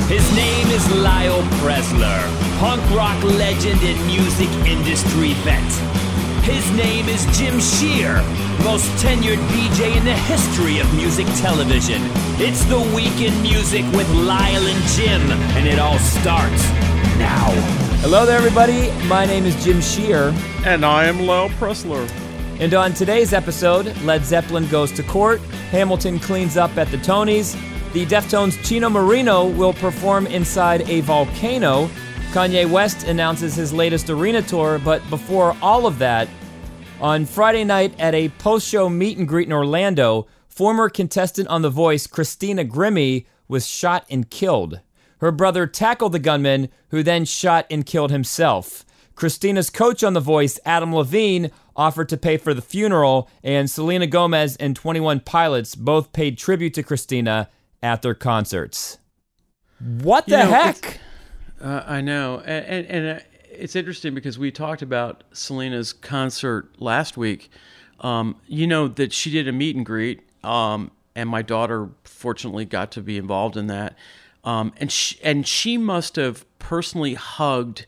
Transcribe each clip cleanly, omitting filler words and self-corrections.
His name is Lyle Preslar, punk rock legend and music industry vet. His name is Jim Shear, most tenured DJ in the history of music television. It's The Week in Music with Lyle and Jim, and it all starts now. Hello there, everybody. My name is Jim Shear. And I am Lyle Preslar. And on today's episode, Led Zeppelin goes to court, Hamilton cleans up at the Tonys, the Deftones' Chino Moreno will perform inside a volcano, Kanye West announces his latest arena tour, but before all of that, on Friday night at a post-show meet and greet in Orlando, former contestant on The Voice, Christina Grimmie, was shot and killed. Her brother tackled the gunman, who then shot and killed himself. Christina's coach on The Voice, Adam Levine, offered to pay for the funeral, and Selena Gomez and 21 Pilots both paid tribute to Christina at their concerts. What the heck? I know. And it's interesting because we talked about Selena's concert last week. You know that she did a meet and greet, and my daughter fortunately got to be involved in that. And she must have personally hugged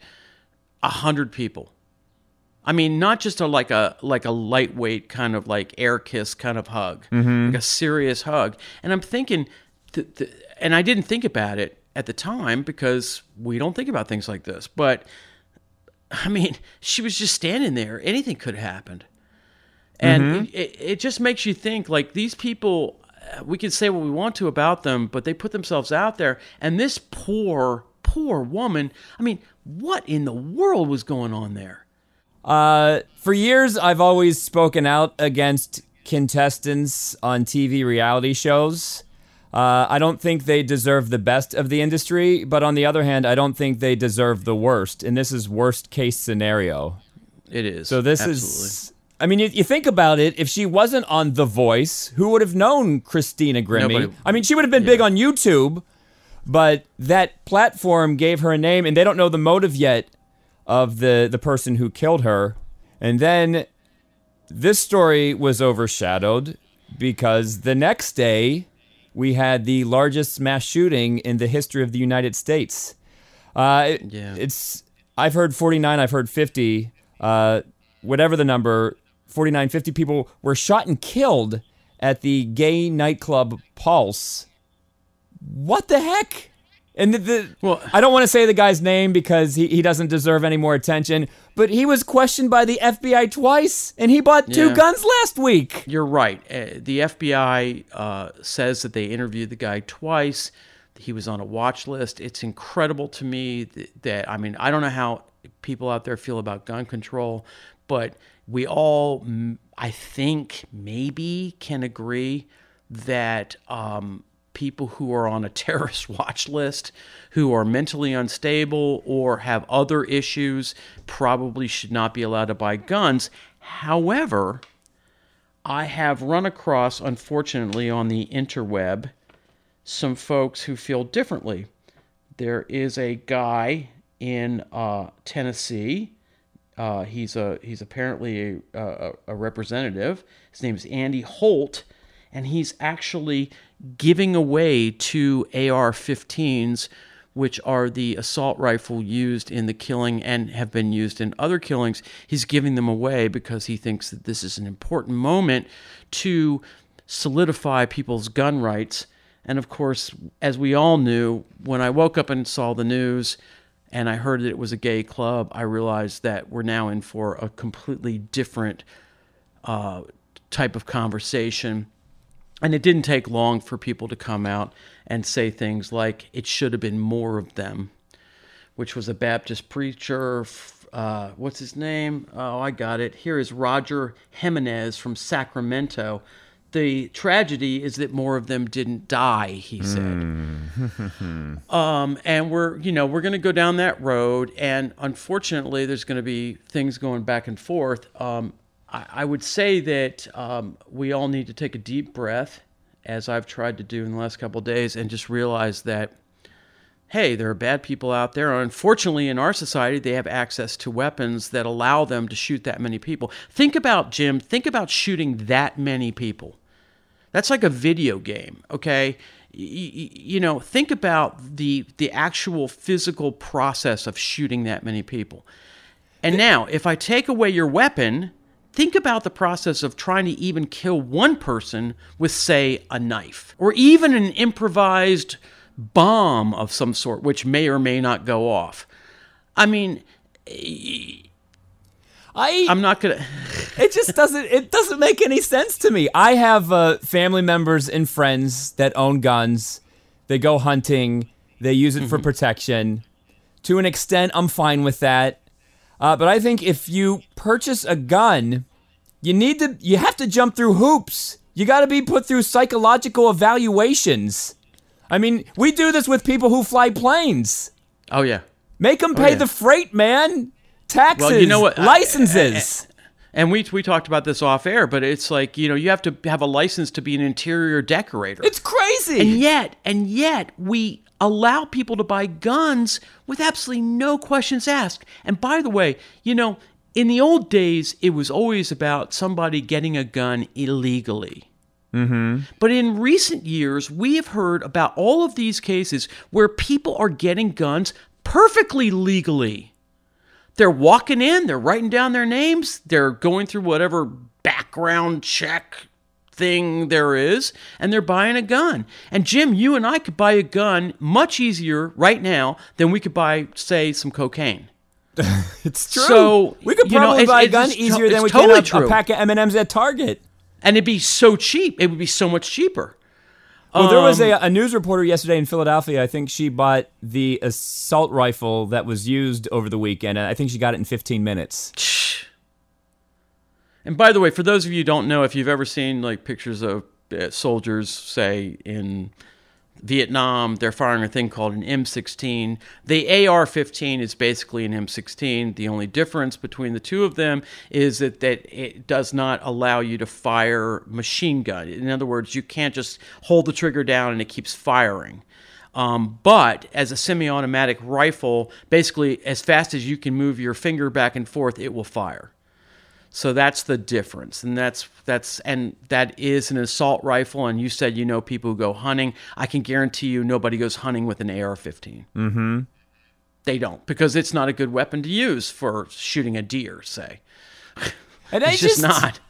100 people. I mean, not just like a lightweight kind of like air kiss kind of hug, like a serious hug. And I'm thinking, and I didn't think about it at the time because we don't think about things like this. But I mean, she was just standing there. Anything could have happened. And it just makes you think, like, these people, we can say what we want to about them, but they put themselves out there. And this poor woman, I mean, what in the world was going on there? For years, I've always spoken out against contestants on TV reality shows. I don't think they deserve the best of the industry, but on the other hand, I don't think they deserve the worst, and this is worst case scenario. It is. So this is, I mean, you think about it, if she wasn't on The Voice, who would have known Christina Grimmie? Nobody. I mean, she would have been big on YouTube, but that platform gave her a name, and they don't know the motive yet of the person who killed her. And then this story was overshadowed because the next day we had the largest mass shooting in the history of the United States. It's I've heard 49, I've heard 50, whatever the number, 49, 50 people were shot and killed at the gay nightclub Pulse. What the heck? And well, I don't want to say the guy's name because he doesn't deserve any more attention, but he was questioned by the FBI twice, and he bought two guns last week. You're right. The FBI says that they interviewed the guy twice. He was on a watch list. It's incredible to me that I mean, I don't know how people out there feel about gun control, but we all, I think, maybe can agree that people who are on a terrorist watch list, who are mentally unstable or have other issues, probably should not be allowed to buy guns. However, I have run across, unfortunately, on the interweb, some folks who feel differently. There is a guy in Tennessee. He's apparently a representative. His name is Andy Holt, and he's actually giving away two AR-15s, which are the assault rifle used in the killing and have been used in other killings. He's giving them away because he thinks that this is an important moment to solidify people's gun rights. And of course, as we all knew, when I woke up and saw the news and I heard that it was a gay club, I realized that we're now in for a completely different type of conversation. And it didn't take long for people to come out and say things like, it should have been more of them, which was a Baptist preacher. What's his name? Oh, I got it. Here is Roger Jimenez from Sacramento. The tragedy is that more of them didn't die, he said. And we're going to go down that road. And unfortunately, there's going to be things going back and forth. I would say that we all need to take a deep breath, as I've tried to do in the last couple of days, and just realize that, hey, there are bad people out there. Unfortunately, in our society, they have access to weapons that allow them to shoot that many people. Think about shooting that many people. That's like a video game, okay? think about the actual physical process of shooting that many people. And now, if I take away your weapon, think about the process of trying to even kill one person with, say, a knife, or even an improvised bomb of some sort, which may or may not go off. I mean, I'm not gonna. It just doesn't make any sense to me. I have family members and friends that own guns. They go hunting. They use it for protection. To an extent, I'm fine with that. But I think if you purchase a gun, you have to jump through hoops. You got to be put through psychological evaluations. I mean, we do this with people who fly planes. Oh yeah. Make them pay the freight, man. Taxes, well, you know what? Licenses. And we talked about this off air, but it's like, you have to have a license to be an interior decorator. It's crazy. And yet we allow people to buy guns with absolutely no questions asked. And by the way, in the old days, it was always about somebody getting a gun illegally. Mm-hmm. But in recent years, we have heard about all of these cases where people are getting guns perfectly legally. They're walking in, they're writing down their names, they're going through whatever background check thing there is, and they're buying a gun. And Jim, you and I could buy a gun much easier right now than we could buy, say, some cocaine. It's true. So we could probably buy a gun easier than we totally can a pack of M&Ms at Target. And it'd be so cheap. It would be so much cheaper. Well, there was a news reporter yesterday in Philadelphia. I think she bought the assault rifle that was used over the weekend. I think she got it in 15 minutes. And by the way, for those of you who don't know, if you've ever seen like pictures of soldiers, say, in Vietnam, they're firing a thing called an M16. The AR-15 is basically an M16. The only difference between the two of them is that it does not allow you to fire machine gun. In other words, you can't just hold the trigger down and it keeps firing. But as a semi-automatic rifle, basically as fast as you can move your finger back and forth, it will fire. So that's the difference, and that is an assault rifle. And you said people who go hunting. I can guarantee you, nobody goes hunting with an AR-15. Mm-hmm. They don't, because it's not a good weapon to use for shooting a deer, say. And it's just not.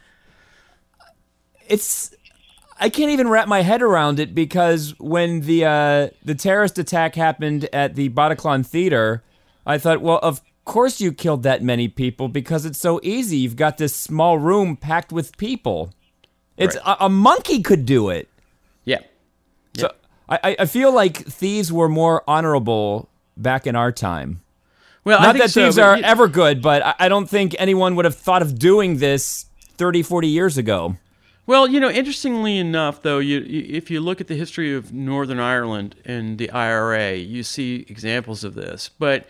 I can't even wrap my head around it, because when the terrorist attack happened at the Bataclan Theater, I thought, well, of course you killed that many people because it's so easy. You've got this small room packed with people. It's right. A monkey could do it. Yeah. So I feel like thieves were more honorable back in our time. Well, not that thieves are ever good, but I don't think anyone would have thought of doing this 30, 40 years ago. Well, interestingly enough, though, if you look at the history of Northern Ireland and the IRA, you see examples of this. But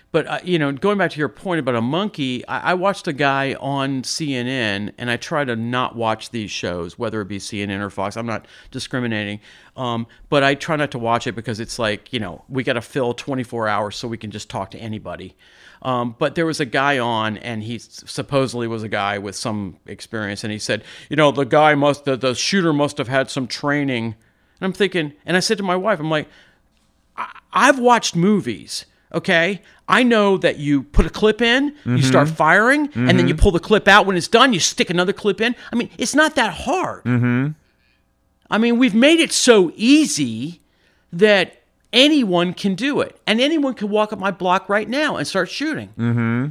going back to your point about a monkey, I watched a guy on CNN, and I try to not watch these shows, whether it be CNN or Fox. I'm not discriminating, but I try not to watch it because it's like, we got to fill 24 hours so we can just talk to anybody. But there was a guy on, and he supposedly was a guy with some experience, and he said, the shooter must have had some training. And I'm thinking, and I said to my wife, I'm like, I've watched movies. Okay, I know that you put a clip in, you start firing, and then you pull the clip out. When it's done, you stick another clip in. I mean, it's not that hard. Mm-hmm. I mean, we've made it so easy that anyone can do it, and anyone can walk up my block right now and start shooting. Mm-hmm.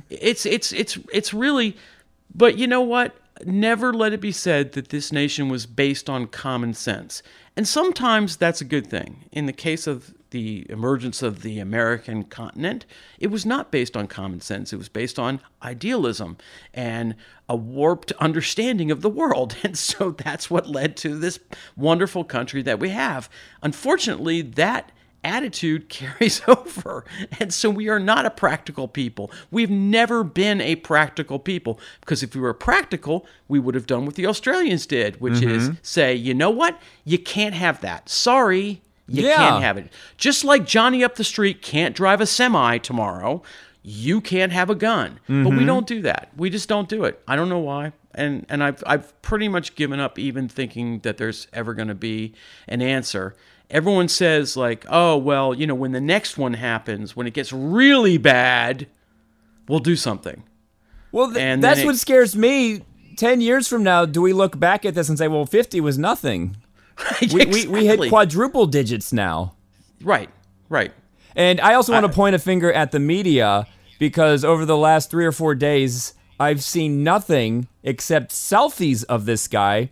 It's really, but you know what? Never let it be said that this nation was based on common sense, and sometimes that's a good thing. In the case of the emergence of the American continent, it was not based on common sense. It was based on idealism and a warped understanding of the world. And so that's what led to this wonderful country that we have. Unfortunately, that attitude carries over. And so we are not a practical people. We've never been a practical people, because if we were practical, we would have done what the Australians did, which is say, you know what? You can't have that. Sorry. You can't have it. Just like Johnny up the street can't drive a semi tomorrow, you can't have a gun. But we don't do that. We just don't do it. I don't know why. And I've pretty much given up even thinking that there's ever going to be an answer. everyone says like, oh, well, you know, when the next one happens, when it gets really bad, we'll do something. Well, And that's then what scares me. 10 years from now, do we look back at this and say, well, 50 was nothing? We hit quadruple digits now. Right. And I also want to point a finger at the media, because over the last 3 or 4 days, I've seen nothing except selfies of this guy.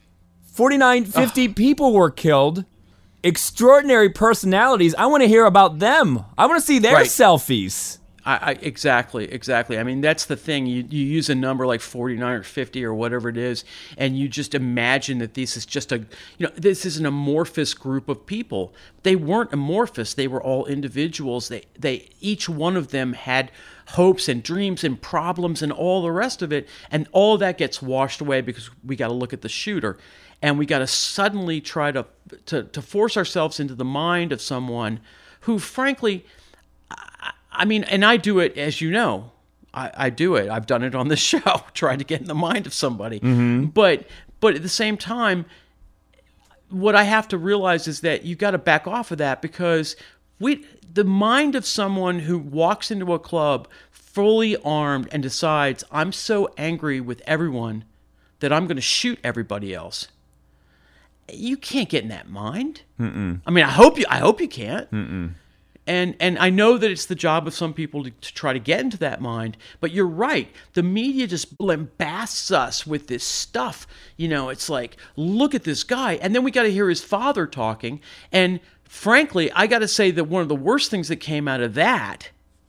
50 people were killed. Extraordinary personalities. I want to hear about them. I want to see their selfies. Exactly. I mean, that's the thing. You use a number like 49 or 50 or whatever it is, and you just imagine that this is just this is an amorphous group of people. They weren't amorphous. They were all individuals. They each one of them had hopes and dreams and problems and all the rest of it, and all that gets washed away because we got to look at the shooter, and we got to suddenly try to force ourselves into the mind of someone who, frankly, I mean, and I do it, as you know, I do it. I've done it on this show, trying to get in the mind of somebody. Mm-hmm. But at the same time, what I have to realize is that you got to back off of that, because the mind of someone who walks into a club fully armed and decides, I'm so angry with everyone that I'm going to shoot everybody else. You can't get in that mind. Mm-mm. I mean, I hope you can't. Mm-mm. And I know that it's the job of some people to try to get into that mind, but you're right. The media just lambasts us with this stuff. You know, it's like, look at this guy. And then we got to hear his father talking. And frankly, I got to say that one of the worst things that came out of that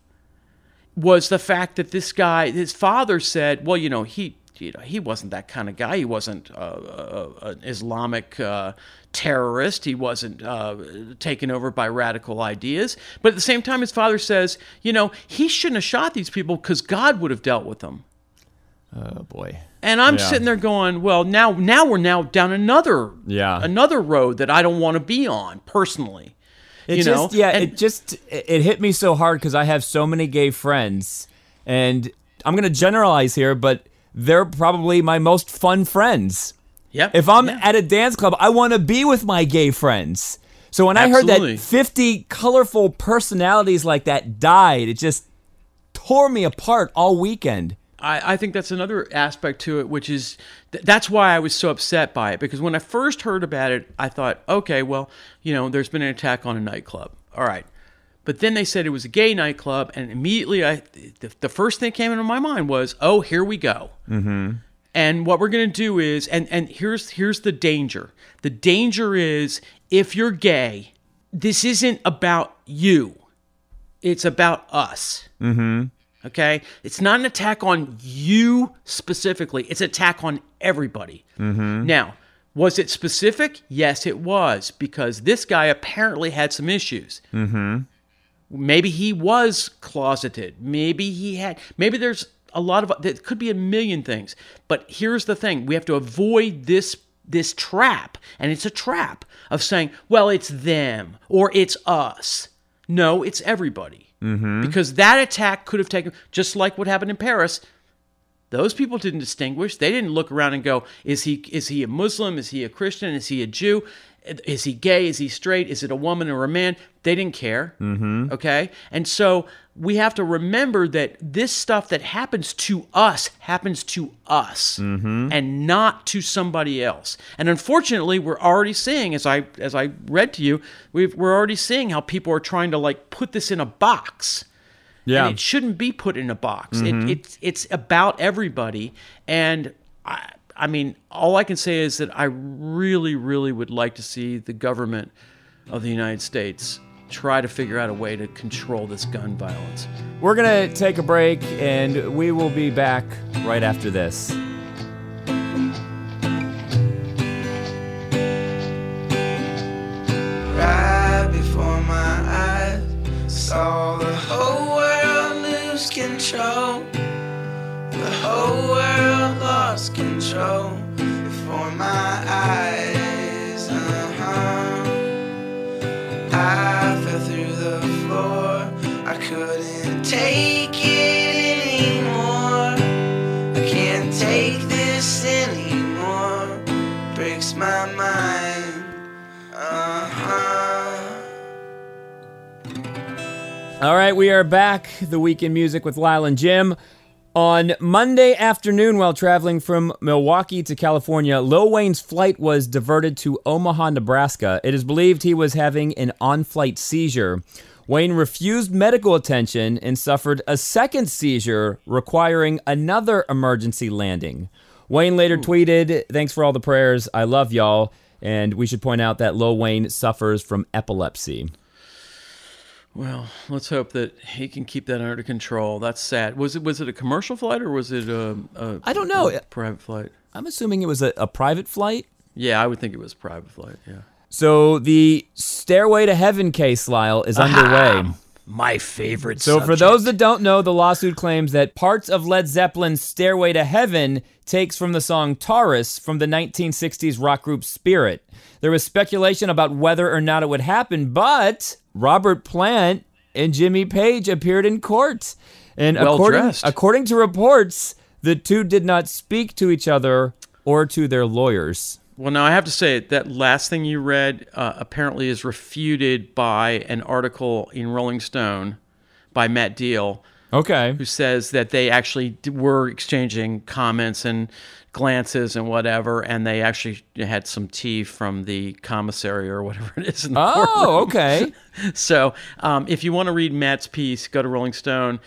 was the fact that this guy, his father said, well, he wasn't that kind of guy. He wasn't an Islamic terrorist. He wasn't taken over by radical ideas. But at the same time, his father says, he shouldn't have shot these people because God would have dealt with them. Oh, boy. And I'm sitting there going, well, now we're down another road that I don't want to be on personally. It hit me so hard because I have so many gay friends, and I'm going to generalize here, but they're probably my most fun friends. Yep. If I'm at a dance club, I want to be with my gay friends. So when I heard that 50 colorful personalities like that died, it just tore me apart all weekend. I think that's another aspect to it, which is that's why I was so upset by it, because when I first heard about it, I thought, okay, well, there's been an attack on a nightclub. All right. But then they said it was a gay nightclub, and immediately the first thing that came into my mind was, oh, here we go. Mm-hmm. And what we're going to do is, and here's the danger. The danger is, if you're gay, this isn't about you. It's about us. Mm-hmm. Okay? It's not an attack on you specifically. It's an attack on everybody. Mm-hmm. Now, was it specific? Yes, it was, because this guy apparently had some issues. Mm-hmm. Maybe he was closeted. Maybe there's a lot of, there could be a million things. But here's the thing. We have to avoid this trap. And it's a trap of saying, well, it's them or it's us. No, it's everybody. Mm-hmm. Because that attack could have taken, just like what happened in Paris, those people didn't distinguish. They didn't look around and go, is he a Muslim? Is he a Christian? Is he a Jew? Is he gay? Is he straight? Is it a woman or a man? They didn't care. Mm-hmm. Okay? And so we have to remember that this stuff that happens to us mm-hmm. and not to somebody else. And unfortunately, we're already seeing, as I read to you, we're already seeing how people are trying to put this in a box. Yeah. And it shouldn't be put in a box. Mm-hmm. It's about everybody. And I mean, all I can say is that I really, really would like to see the government of the United States try to figure out a way to control this gun violence. We're going to take a break, and we will be back right after this. Right before my eyes, saw the whole world lose control. The whole world lost control before my eyes. I fell through the floor. I couldn't take it anymore. I can't take this anymore. Breaks my mind. All right, we are back. The Week in Music with Lyle and Jim. On Monday afternoon, while traveling from Milwaukee to California, Lil Wayne's flight was diverted to Omaha, Nebraska. It is believed he was having an on-flight seizure. Wayne refused medical attention and suffered a second seizure, requiring another emergency landing. Wayne later tweeted, "Thanks for all the prayers. I love y'all." And we should point out that Lil Wayne suffers from epilepsy. Well, let's hope that he can keep that under control. That's sad. Was it a commercial flight or was it I don't know. a private flight? I'm assuming it was a private flight. Yeah, I would think it was a private flight, yeah. So the Stairway to Heaven case, Lyle, is underway. My favorite So subject. for those that don't know, the lawsuit claims that parts of Led Zeppelin's Stairway to Heaven takes from the song Taurus from the 1960s rock group Spirit. There was speculation about whether or not it would happen, but Robert Plant and Jimmy Page appeared in court. And Well-dressed. according to reports, the two did not speak to each other or to their lawyers. Well, now I have to say that last thing you read apparently is refuted by an article in Rolling Stone by Matt Deal, Okay. who says that they actually were exchanging comments and glances and whatever, and they actually had some tea from the commissary or whatever it is in the courtroom. Oh, okay. So if you want to read Matt's piece, go to Rolling Stone.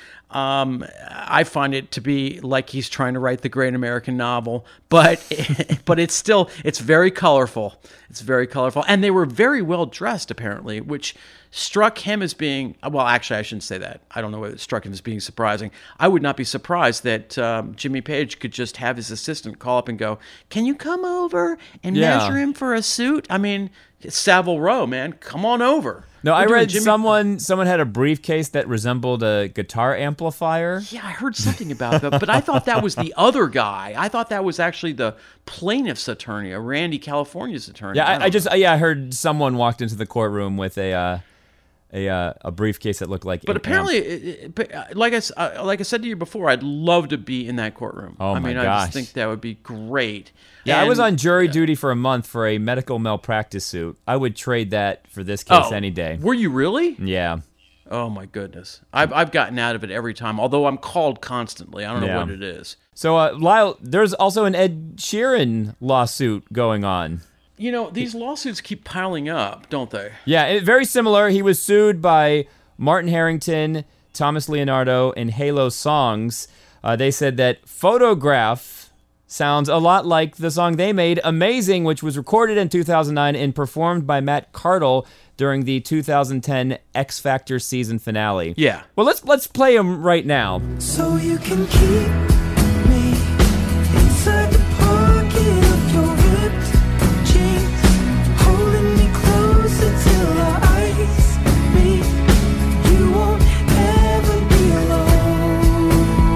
I find it to be like he's trying to write the great American novel, but it's very colorful. It's very colorful. And they were very well dressed, apparently, which struck him as being, well, actually, I shouldn't say that. I don't know whether it struck him as being surprising. I would not be surprised that Jimmy Page could just have his assistant call up and go, "Can you come over and measure him for a suit?" I mean, it's Savile Row, man. Come on over. No, We're I doing read Jimmy- someone had a briefcase that resembled a guitar amplifier. Yeah, I heard something about that, but I thought that was the other guy. I thought that was actually the plaintiff's attorney, a Randy California's attorney. Yeah, don't know. I heard someone walked into the courtroom with a briefcase that looked like. But an apparently, like I said to you before, I'd love to be in that courtroom. Oh, I my mean, I gosh. just think that would be great. Yeah, I was And- on jury duty for a month for a medical malpractice suit. I would trade that for this case Oh, any day. Were you really? Yeah. Oh my goodness, I've gotten out of it every time. Although I'm called constantly. I don't know Yeah. what it is. So, Lyle, there's also an Ed Sheeran lawsuit going on. You know, these lawsuits keep piling up, don't they? Yeah, very similar. He was sued by Martin Harrington, Thomas Leonardo, and Halo Songs. They said that Photograph sounds a lot like the song they made, Amazing, which was recorded in 2009 and performed by Matt Cardle during the 2010 X Factor season finale. Yeah. Well, let's play him right now. So you can keep me inside the pocket of your ripped jeans, holding me closer till our eyes meet. You won't ever be alone.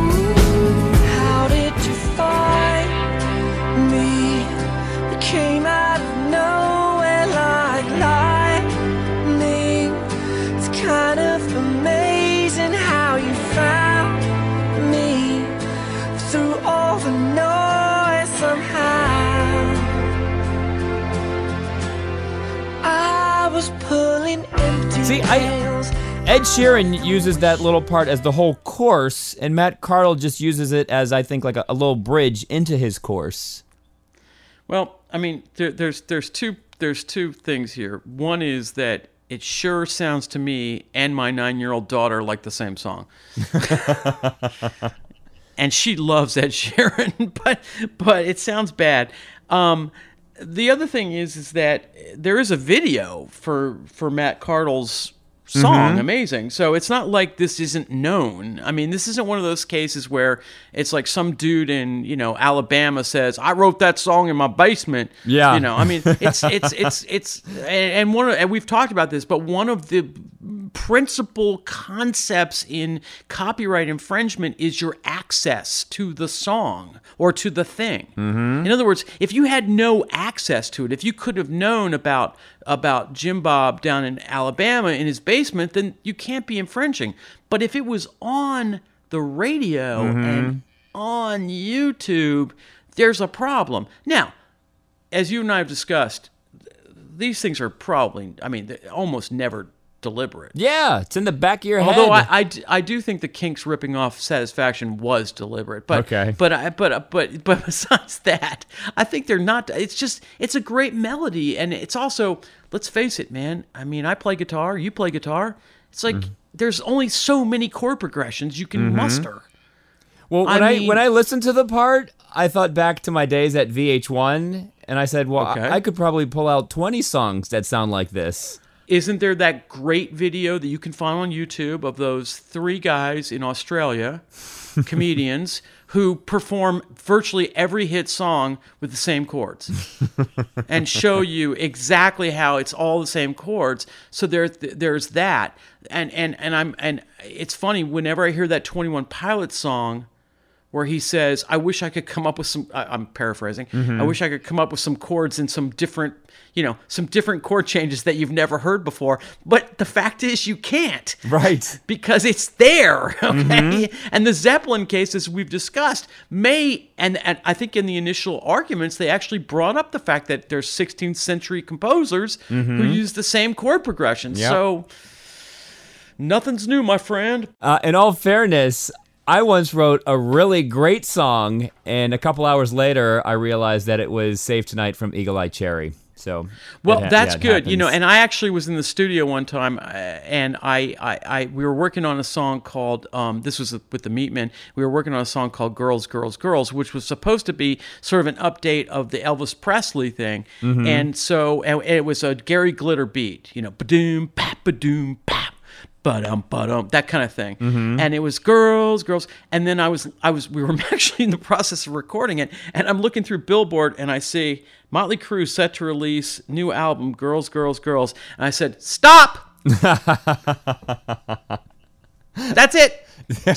How did you find me? You came out of nowhere like lightning. It's kind of amazing how you found me through all the noise somehow. I was pulling empty See, rails. Ed Sheeran uses that little part as the whole chorus, and Matt Cardle just uses it as, I think, like a little bridge into his chorus. Well, I mean, there's two things here. One is that it sure sounds to me and my 9-year-old daughter like the same song, and she loves Ed Sheeran, but it sounds bad. The other thing is that there is a video for Matt Cardle's song, Amazing. So it's not like this isn't known. I mean, this isn't one of those cases where it's like some dude in, Alabama says, "I wrote that song in my basement." Yeah. I mean, it's and we've talked about this, but one of the principal concepts in copyright infringement is your access to the song or to the thing. In other words, if you had no access to it, if you could have known about Jim Bob down in Alabama in his basement, then you can't be infringing. But if it was on the radio and on YouTube, there's a problem. Now, as you and I have discussed, these things are probably, I mean, they almost never deliberate. Yeah, it's in the back of your head. Although I do think the Kinks ripping off Satisfaction was deliberate, but Okay. but besides that, I think they're not. It's a great melody, and it's also, let's face it, man. I mean, I play guitar, you play guitar. It's like there's only so many chord progressions you can muster. Well, I mean- when I listened to the part, I thought back to my days at VH1, and I said, well, Okay. I could probably pull out 20 songs that sound like this. Isn't there that great video that you can find on YouTube of those 3 guys in Australia, comedians, who perform virtually every hit song with the same chords and show you exactly how it's all the same chords? So there's that. And it's funny, whenever I hear that 21 Pilots song where he says, I wish I could come up with some, I'm paraphrasing, I wish I could come up with some chords and some different chord changes that you've never heard before. But the fact is you can't. Right. Because it's there, okay? And the Zeppelin case, as we've discussed, and I think in the initial arguments, they actually brought up the fact that there's 16th century composers who use the same chord progression. Yep. So nothing's new, my friend. In all fairness, I once wrote a really great song, and a couple hours later, I realized that it was Save Tonight from Eagle Eye Cherry. So, Well, it that's good. happens. And I actually was in the studio one time, and we were working on a song called, this was with the Meatmen, we were working on a song called Girls, Girls, Girls, which was supposed to be sort of an update of the Elvis Presley thing. And so and it was a Gary Glitter beat, ba-doom, pap, ba-doom, pap. Ba-dum, that kind of thing. And it was girls, and then we were actually in the process of recording it, and I'm looking through Billboard, and I see Motley Crue set to release new album, Girls, Girls, Girls, and I said, stop! That's it!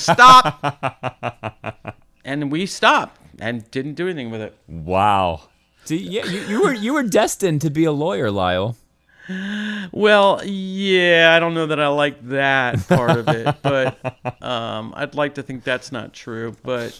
Stop! And we stopped, and didn't do anything with it. Wow. See, yeah, you were destined to be a lawyer, Lyle. Well, yeah, I don't know that I like that part of it, but I'd like to think that's not true. But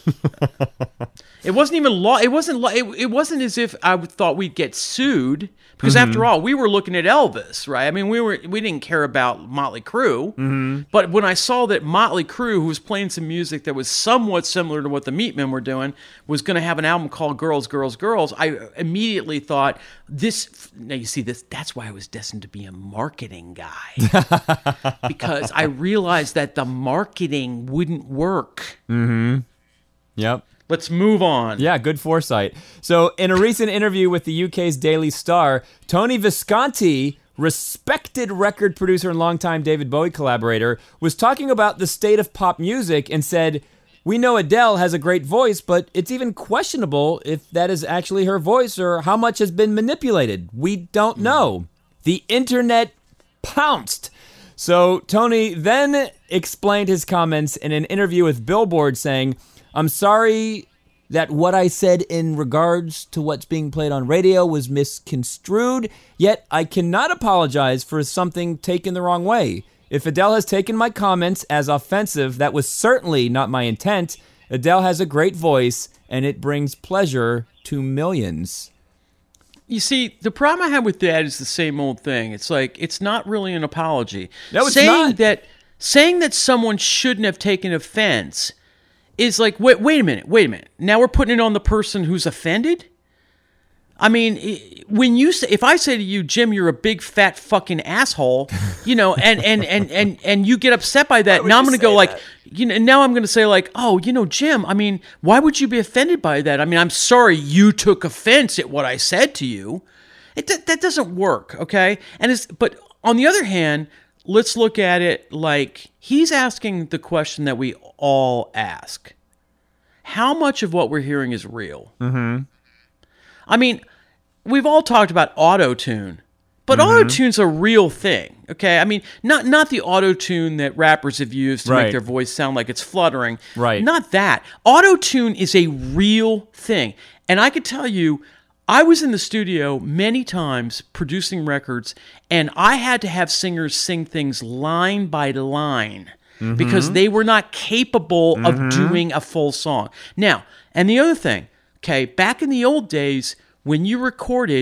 it wasn't even law. It wasn't as if I thought we'd get sued, because after all, we were looking at Elvis, right? I mean, we didn't care about Motley Crue. But when I saw that Motley Crue, who was playing some music that was somewhat similar to what the Meatmen were doing, was going to have an album called Girls, Girls, Girls, I immediately thought, now you see this, that's why I was destined to be a marketing guy. Because I realized that the marketing wouldn't work. Yep. Let's move on. Yeah, good foresight. So, in a recent interview with the UK's Daily Star, Tony Visconti, respected record producer and longtime David Bowie collaborator, was talking about the state of pop music and said, "We know Adele has a great voice, but it's even questionable if that is actually her voice or how much has been manipulated. We don't know." The internet pounced. So Tony then explained his comments in an interview with Billboard, saying, "I'm sorry that what I said in regards to what's being played on radio was misconstrued, yet I cannot apologize for something taken the wrong way. If Adele has taken my comments as offensive, that was certainly not my intent. Adele has a great voice, and it brings pleasure to millions." You see, the problem I have with that is the same old thing. It's like, it's not really an apology. No, it's saying not. Saying that someone shouldn't have taken offense is like, wait a minute. Now we're putting it on the person who's offended? I mean, if I say to you, Jim, you're a big fat fucking asshole, and you get upset by that, now I'm going to go like, now I'm going to say like, oh, Jim, I mean, why would you be offended by that? I mean, I'm sorry you took offense at what I said to you. That doesn't work, okay? But on the other hand, let's look at it like he's asking the question that we all ask. How much of what we're hearing is real? I mean, we've all talked about auto-tune, but auto-tune's a real thing, okay? I mean, not the auto-tune that rappers have used to Right. make their voice sound like it's fluttering. Right. Not that. Auto-tune is a real thing. And I could tell you, I was in the studio many times producing records, and I had to have singers sing things line by line because they were not capable of doing a full song. Now, and the other thing, okay, back in the old days, when you recorded,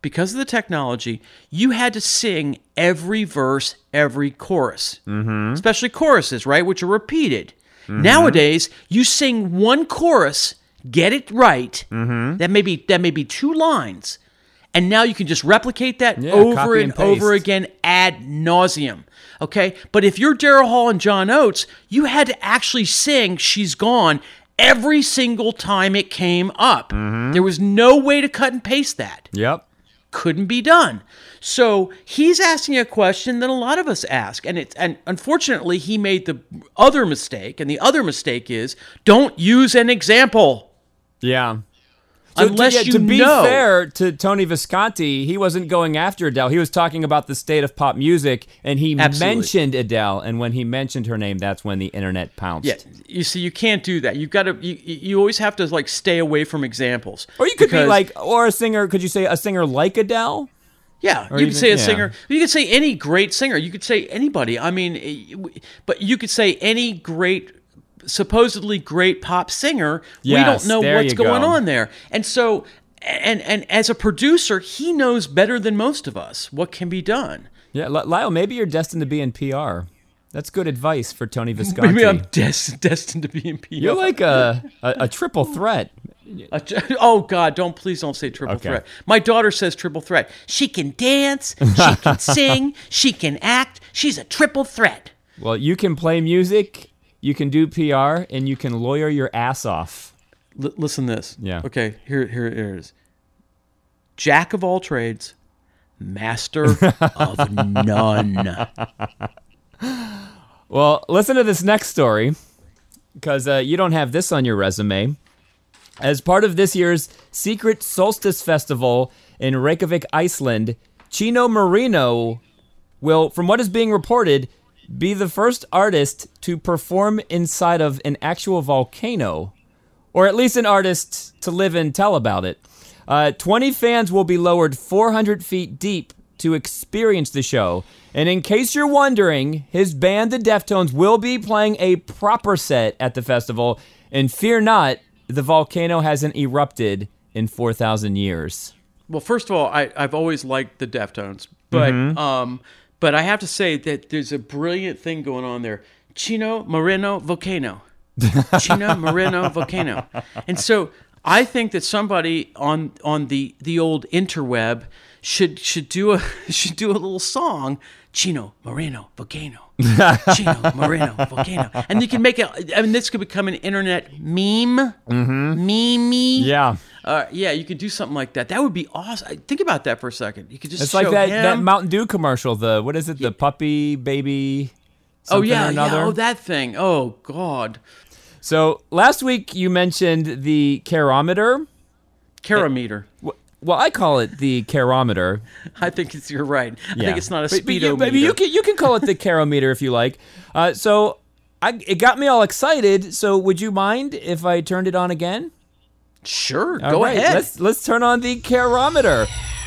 because of the technology, you had to sing every verse, every chorus, especially choruses, right, which are repeated. Nowadays, you sing one chorus, get it right. That may be 2 lines, and now you can just replicate that over copy and and paste. over again ad nauseum. Okay, but if you're Daryl Hall and John Oates, you had to actually sing "She's Gone" every single time it came up. There was no way to cut and paste that. Yep. Couldn't be done. So he's asking a question that a lot of us ask, and unfortunately he made the other mistake, and the other mistake is don't use an example. Yeah. So Unless you to be know. fair to Tony Visconti, he wasn't going after Adele. He was talking about the state of pop music, and he Absolutely. mentioned Adele. And when he mentioned her name, that's when the internet pounced. Yeah, you see, you can't do that. You've got to. You always have to like stay away from examples. Or you could be Because- like, or a singer. Could you say a singer like Adele? Yeah, you even- could say a yeah. singer. You could say any great singer. You could say anybody. I mean, but you could say any great, supposedly great pop singer. We Yes, don't know there what's you going go. on there, and so. And as a producer, he knows better than most of us what can be done. Yeah, Lyle, maybe you're destined to be in PR. That's good advice for Tony Visconti. Maybe I'm destined to be in PR. You're like a triple threat. Oh God! Please don't say triple Okay. threat. My daughter says triple threat. She can dance, she can sing, she can act. She's a triple threat. Well, you can play music, you can do PR, and you can lawyer your ass off. Listen to this. Yeah. Okay, here it is. Jack of all trades, master of none. Well, listen to this next story, because you don't have this on your resume. As part of this year's Secret Solstice Festival in Reykjavik, Iceland, Chino Marino will, from what is being reported, be the first artist to perform inside of an actual volcano. Or at least an artist to live and tell about it. 20 fans will be lowered 400 feet deep to experience the show. And in case you're wondering, his band, the Deftones, will be playing a proper set at the festival. And fear not, the volcano hasn't erupted in 4,000 years. Well, first of all, I've always liked the Deftones, but I have to say that there's a brilliant thing going on there. Chino Moreno Volcano. Chino Moreno Volcano. And so I think that somebody on the old interweb should do a little song, Chino Moreno Volcano. Chino Moreno Volcano. And you can make it, I mean, this could become an internet meme. Meme. Yeah. Yeah, you could do something like that. That would be awesome. Think about that for a second. You could just It's show like that him. Mountain Dew commercial, the puppy baby Oh something yeah, or another. yeah. Oh, that thing. Oh God. So last week you mentioned the Carometer. Carometer. Well, I call it the Carometer. I think you're right. I Yeah. think it's not a But speedometer. maybe you can call it the Carometer if you like. So it got me all excited. So would you mind if I turned it on again? Sure. All Go right, ahead. Let's turn on the Carometer.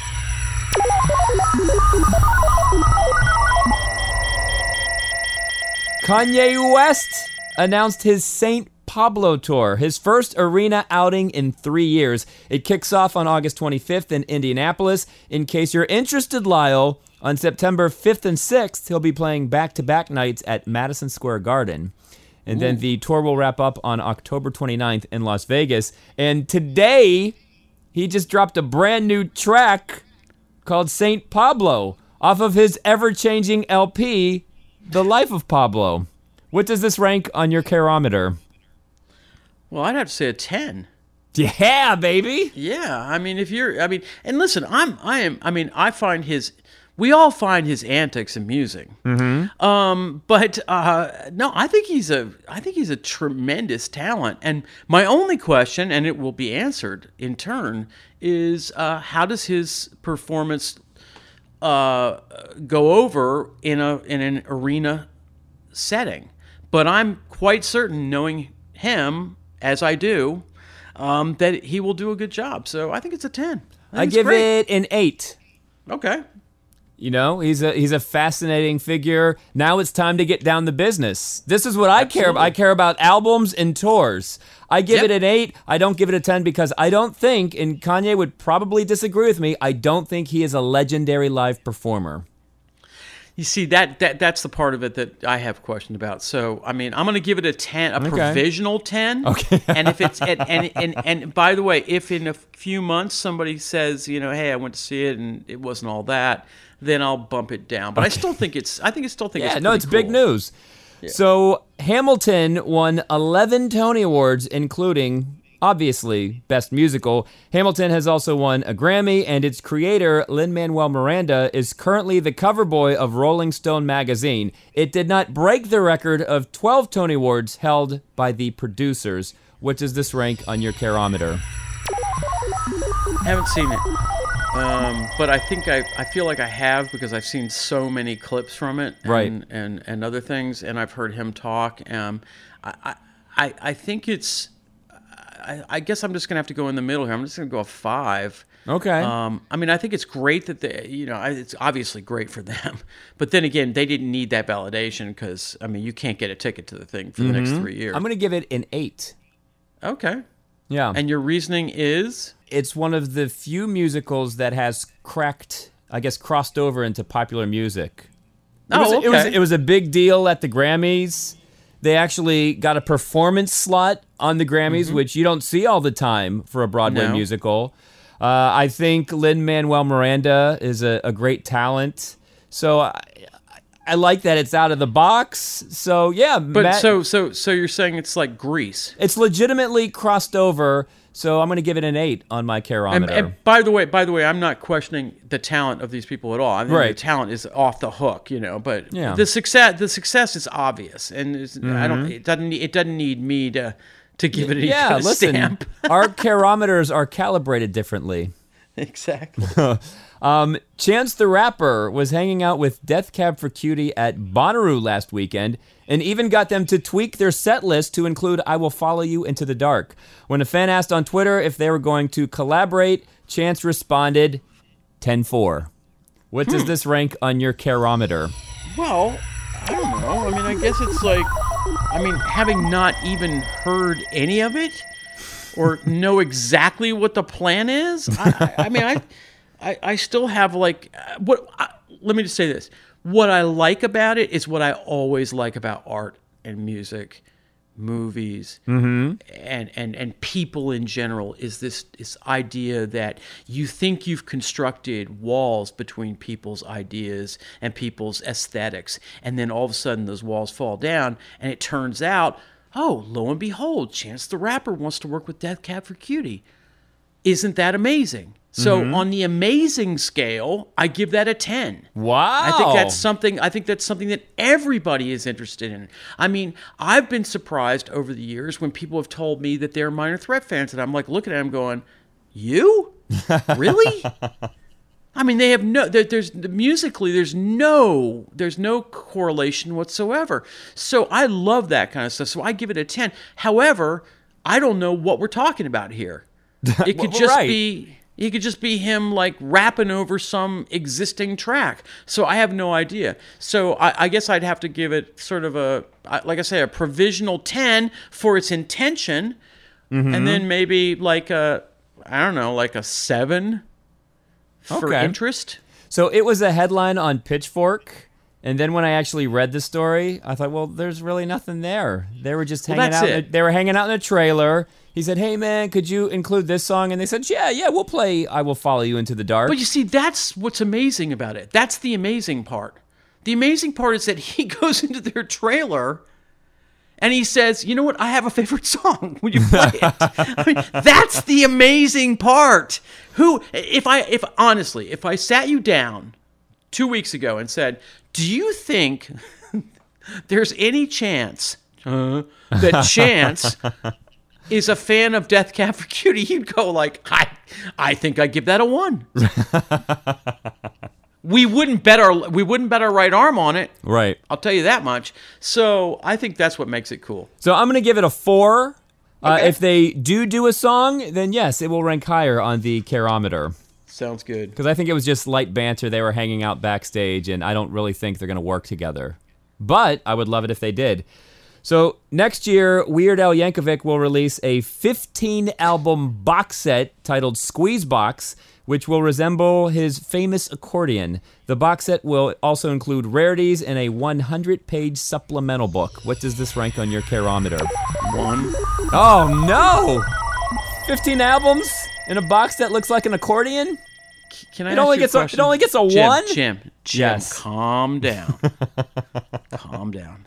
Kanye West announced his St. Pablo tour, his first arena outing in 3 years. It kicks off on August 25th in Indianapolis. In case you're interested, Lyle, on September 5th and 6th, he'll be playing back-to-back nights at Madison Square Garden. And then the tour will wrap up on October 29th in Las Vegas. And today, he just dropped a brand new track called St. Pablo off of his ever-changing LP, The Life of Pablo. What does this rank on your Carometer? Well, I'd have to say a 10. Yeah, baby. Yeah, I mean, and listen, I find we all find his antics amusing. Mm-hmm. But no, I think he's a tremendous talent. And my only question, and it will be answered in turn, is how does his performance go over in an arena setting? But I'm quite certain, knowing him as I do, that he will do a good job. So I think it's a 10. I think it's give great. it an 8. Okay. You know, he's a fascinating figure. Now it's time to get down to business. This is what I care about. I care about albums and tours. I give it an 8. I don't give it a 10 because I don't think, and Kanye would probably disagree with me, I don't think he is a legendary live performer. You see, that's the part of it that I have a question about. So, I mean, I'm going to give it a 10, a provisional 10. Okay. And if it's and by the way, if in a few months somebody says, you know, hey, I went to see it and it wasn't all that, then I'll bump it down. But I still think it's it's it's big news. Yeah. So Hamilton won 11 Tony Awards, including, obviously, Best Musical. Hamilton has also won a Grammy, and its creator, Lin-Manuel Miranda, is currently the cover boy of Rolling Stone magazine. It did not break the record of 12 Tony Awards held by the producers. What does this rank on your Carometer? Haven't seen it. But I think I feel like I have because I've seen so many clips from it and other things, and I've heard him talk. I think it's... I guess I'm just going to have to go in the middle here. I'm just going to go a 5. Okay. I mean, I think it's great that it's obviously great for them. But then again, they didn't need that validation because, I mean, you can't get a ticket to the thing for the next 3 years. I'm going to give it an 8. Okay. Yeah. And your reasoning is? It's one of the few musicals that has crossed over into popular music. It was a big deal at the Grammys. They actually got a performance slot on the Grammys, which you don't see all the time for a Broadway musical. I think Lin-Manuel Miranda is a great talent. So I like that it's out of the box. So, yeah. But so you're saying it's like Grease. It's legitimately crossed over. So I'm going to give it an 8 on my Carometer. And by the way, I'm not questioning the talent of these people at all. I mean, the talent is off the hook, you know. But the success is obvious, and it doesn't need me to give it a stamp. Our Carometers are calibrated differently. Exactly. Chance the Rapper was hanging out with Death Cab for Cutie at Bonnaroo last weekend and even got them to tweak their set list to include I Will Follow You Into the Dark. When a fan asked on Twitter if they were going to collaborate, Chance responded, 10-4. What does this rank on your Carometer? Well, I don't know. I mean, I guess it's like, having not even heard any of it or know exactly what the plan is, I still have like let me just say this. What I like about it is what I always like about art and music, movies, and people in general is this idea that you think you've constructed walls between people's ideas and people's aesthetics, and then all of a sudden those walls fall down, and it turns out, oh, lo and behold, Chance the Rapper wants to work with Death Cab for Cutie. Isn't that amazing? So on the amazing scale, I give that a 10. Wow. I think that's something that everybody is interested in. I mean, I've been surprised over the years when people have told me that they're Minor Threat fans, and I'm like looking at them going, you? Really? I mean, they have musically there's no correlation whatsoever. So I love that kind of stuff. So I give it a 10. However, I don't know what we're talking about here. It could just be... He could just be him like rapping over some existing track. So I have no idea. So I guess I'd have to give it sort of a provisional 10 for its intention. And then maybe like a 7 for interest. So it was a headline on Pitchfork. And then when I actually read the story, I thought, well, there's really nothing there. They were just hanging out. They were hanging out in a trailer. He said, hey, man, could you include this song? And they said, yeah, we'll play I Will Follow You Into the Dark. But you see, that's what's amazing about it. That's the amazing part. The amazing part is that he goes into their trailer and he says, you know what? I have a favorite song. Will you play it? I mean, that's the amazing part. If I sat you down 2 weeks ago and said, do you think there's any chance that Chance is a fan of Death Cab for Cutie? You'd go like, I think I'd give that a 1. We wouldn't bet our right arm on it. Right. I'll tell you that much. So I think that's what makes it cool. So I'm going to give it a 4. Okay. If they do a song, then yes, it will rank higher on the Carometer. Sounds good. Because I think it was just light banter. They were hanging out backstage, and I don't really think they're going to work together. But I would love it if they did. So next year, Weird Al Yankovic will release a 15-album box set titled Squeeze Box, which will resemble his famous accordion. The box set will also include rarities and a 100-page supplemental book. What does this rank on your Carometer? 1. Oh, no! 15 albums in a box that looks like an accordion? Can I It ask only you gets a a- question? it only gets a Jim, 1? Jim, Yes. calm down. Calm down.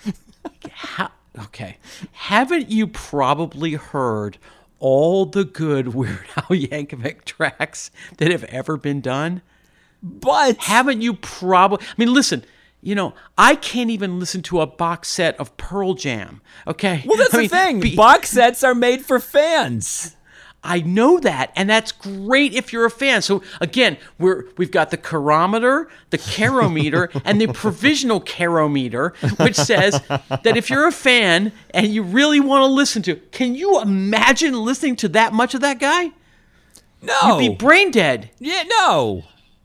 Okay. Haven't you probably heard all the good Weird Al Yankovic tracks that have ever been done? But Haven't you probably... I mean, listen, I can't even listen to a box set of Pearl Jam, okay? well, that's I the mean, thing. Box sets are made for fans. I know that, and that's great if you're a fan. So again, we've got the Carometer, the Carometer, and the provisional Carometer, which says that if you're a fan and you really want to listen to, can you imagine listening to that much of that guy? No. You'd be brain dead. Yeah, no.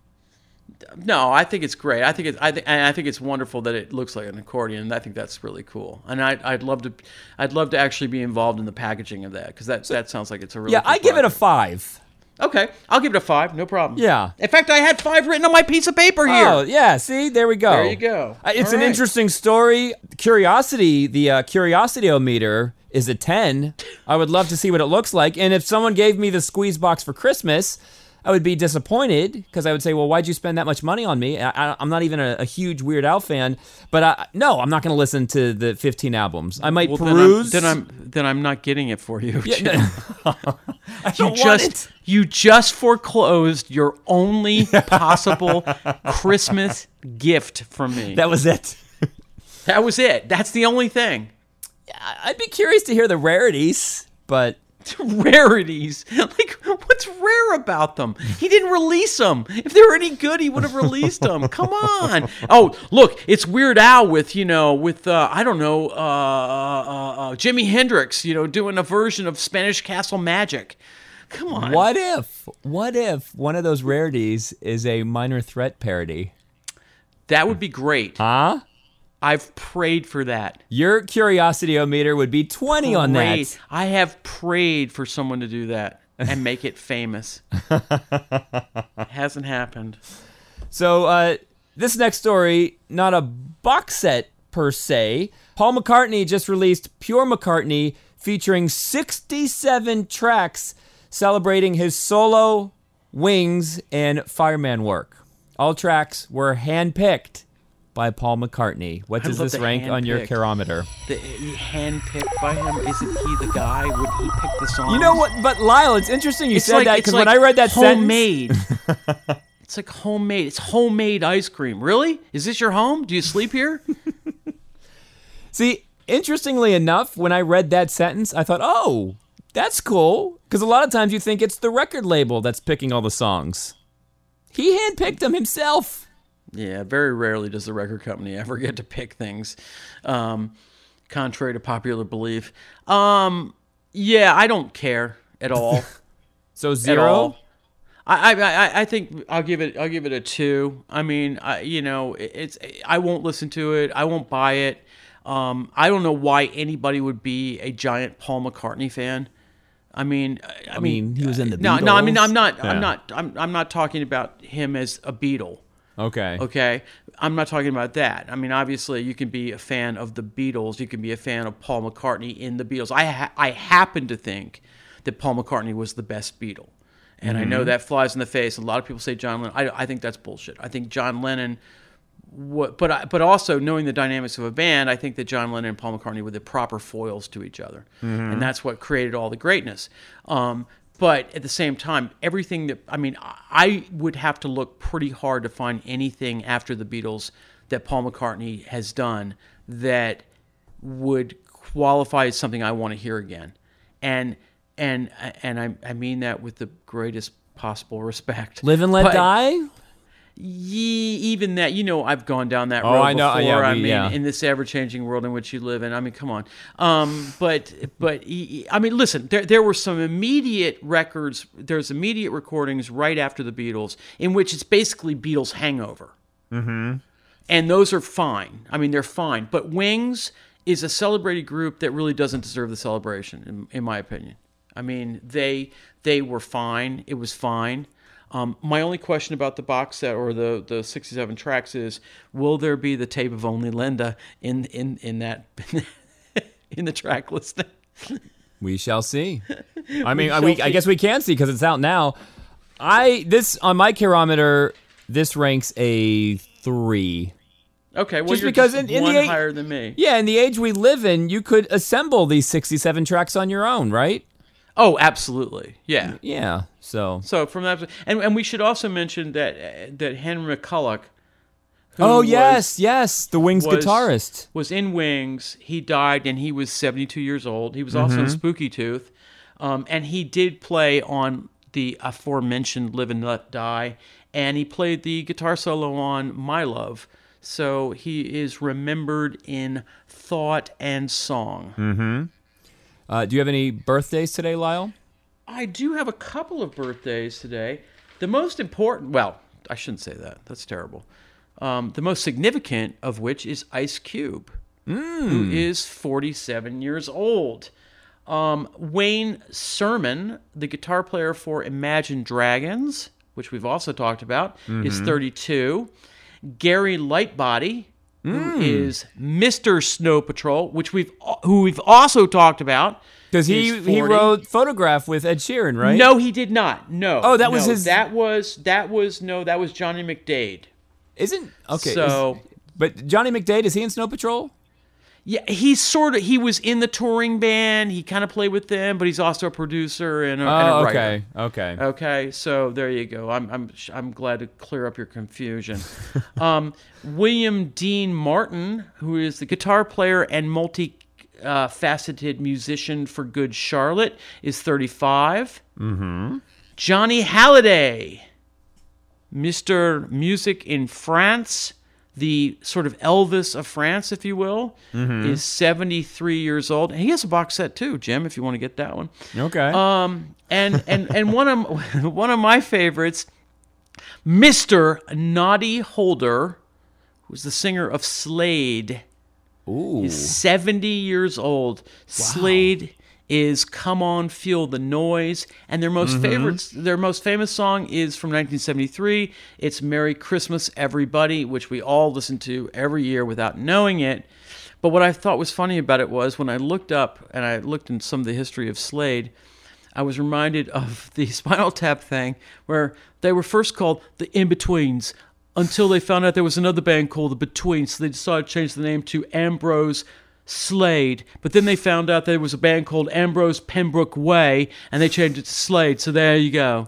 No, I think it's great. I think it's wonderful that it looks like an accordion. I think that's really cool, and I'd love to actually be involved in the packaging of that because that sounds like it's a really Yeah, cool I give it a project. 5. Okay, I'll give it a 5. No problem. Yeah. In fact, I had 5 written on my piece of paper here. Oh, yeah, see? There we go. There you go. It's All an right. interesting story. Curiosity, the Curiosity-o-meter is a 10. I would love to see what it looks like. And if someone gave me the squeeze box for Christmas, I would be disappointed because I would say, well, why'd you spend that much money on me? I'm not even a huge Weird Al fan, but no, I'm not going to listen to the 15 albums. I might Well, peruse. then I'm not getting it for you. Yeah, Jim. no. I don't want it. You just foreclosed your only possible Christmas gift from me. That was it. That was it. That's the only thing. I'd be curious to hear the rarities, but Rarities. Like, what's rare about them? He didn't release them. If they were any good, he would have released them. Come on. Oh, look, it's Weird Al with I don't know, Jimi Hendrix, doing a version of Spanish Castle Magic. Come on. what if one of those rarities is a Minor Threat parody? That would be great. Huh? I've prayed for that. Your Curiosity-o-meter would be 20 on Prayed. that. I have prayed for someone to do that and make it famous. Hasn't happened. So this next story, not a box set per se. Paul McCartney just released Pure McCartney featuring 67 tracks celebrating his solo, Wings, and Fireman work. All tracks were handpicked by Paul McCartney. What does love this the rank on your handpicked. Carometer? Handpicked by him? Isn't he the guy? Would he pick the songs? You know what? But Lyle, it's interesting you It's said like, that it's because like when I read that homemade. sentence, It's like homemade. It's homemade ice cream. Really? Is this your home? Do you sleep here? see, interestingly enough, when I read that sentence, I thought, oh, that's cool. Because a lot of times you think it's the record label that's picking all the songs. He handpicked them himself. Yeah, very rarely does the record company ever get to pick things, contrary to popular belief. Yeah, I don't care at all. So At 0? all. I think I'll give it a 2. I mean, I won't listen to it. I won't buy it. I don't know why anybody would be a giant Paul McCartney fan. I mean, he was in the no. I mean, I'm not. Yeah. I'm not talking about him as a Beatle. Okay. Okay, I'm not talking about that. I mean, obviously, you can be a fan of the Beatles. You can be a fan of Paul McCartney in the Beatles. I happen to think that Paul McCartney was the best Beatle, and I know that flies in the face. A lot of people say John Lennon. I think that's bullshit. I think John Lennon. But also knowing the dynamics of a band, I think that John Lennon and Paul McCartney were the proper foils to each other, and that's what created all the greatness. But at the same time, everything that I would have to look pretty hard to find anything after the Beatles that Paul McCartney has done that would qualify as something I want to hear again, and I mean that with the greatest possible respect. Live and Let But- Die? Even that, I've gone down that road I know. before. Yeah, in this ever-changing world in which you live in. I mean, come on. But listen, there were some immediate records. There's immediate recordings right after the Beatles in which it's basically Beatles hangover. Mm-hmm. And those are fine. I mean, they're fine. But Wings is a celebrated group that really doesn't deserve the celebration, in my opinion. I mean, they were fine. It was fine. My only question about the box set or the 67 tracks is, will there be the tape of Only Linda in that in the track listing? We shall see. I mean, I guess we can see because it's out now. This on my Carometer, this ranks a 3. Okay, well, just you're because just in one the higher than me. Yeah, in the age we live in, you could assemble these 67 tracks on your own, right? Oh, absolutely. Yeah. Yeah. So from that, and we should also mention that Henry McCulloch, yes, the Wings guitarist, was in Wings. He died, and he was 72 years old. He was also in Spooky Tooth, and he did play on the aforementioned Live and Let Die, and he played the guitar solo on My Love. So he is remembered in thought and song. Mm-hmm. Do you have any birthdays today, Lyle? I do have a couple of birthdays today. The most important, well, I shouldn't say that. That's terrible. The most significant of which is Ice Cube, who is 47 years old. Wayne Sermon, the guitar player for Imagine Dragons, which we've also talked about, is 32. Gary Lightbody, who is Mr. Snow Patrol, who we've also talked about. Because he wrote Photograph with Ed Sheeran, right? No, he did not. No. Oh, that was his. That was Johnny McDade. Isn't okay. So, but Johnny McDade, is he in Snow Patrol? Yeah, he was in the touring band. He kind of played with them, but he's also a producer and a writer. Okay. So there you go. I'm glad to clear up your confusion. William Dean Martin, who is the guitar player and multi-faceted musician for Good Charlotte, is 35. Mm-hmm. Johnny Hallyday, Mr. Music in France, the sort of Elvis of France, if you will, is 73 years old. And he has a box set too, Jim, if you want to get that one. Okay. And one of my favorites, Mr. Noddy Holder, who's the singer of Slade, is 70 years old. Wow. Slade is "Come On, Feel the Noise," and their most famous song is from 1973. It's "Merry Christmas, Everybody," which we all listen to every year without knowing it. But what I thought was funny about it was when I looked up and I looked in some of the history of Slade, I was reminded of the Spinal Tap thing where they were first called the In-Betweens until they found out there was another band called the Betweens, so they decided to change the name to Ambrose Slade, but then they found out there was a band called Ambrose Pembroke Way, and they changed it to Slade. So there you go.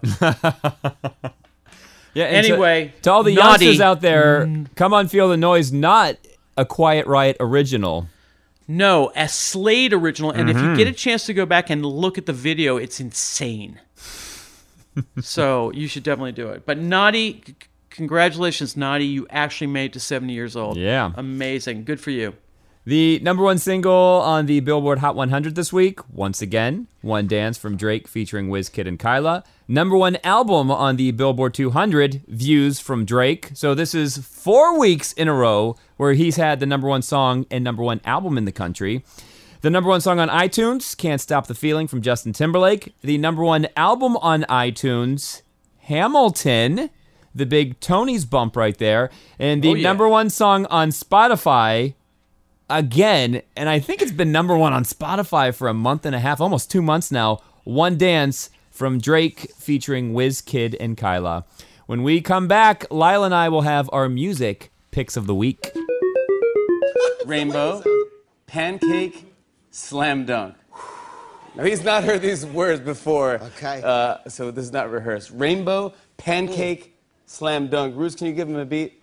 Yeah. Anyway, to all the youngsters out there, "Come On, Feel the Noise," not a Quiet Riot original. No, a Slade original. And if you get a chance to go back and look at the video, it's insane. So you should definitely do it. But Noddy, congratulations, Noddy. You actually made it to 70 years old. Yeah. Amazing. Good for you. The number one single on the Billboard Hot 100 this week, once again, "One Dance" from Drake featuring WizKid and Kyla. Number one album on the Billboard 200, "Views" from Drake. So this is 4 weeks in a row where he's had the number one song and number one album in the country. The number one song on iTunes, "Can't Stop the Feeling" from Justin Timberlake. The number one album on iTunes, "Hamilton," the big Tony's bump right there. And the number one song on Spotify, again, and I think it's been number one on Spotify for a month and a half, almost 2 months now, "One Dance" from Drake featuring WizKid and Kyla. When we come back, Lyle and I will have our music picks of the week. Rainbow, pancake, slam dunk. Now, he's not heard these words before, so this is not rehearsed. Rainbow, pancake, slam dunk. Bruce, can you give him a beat?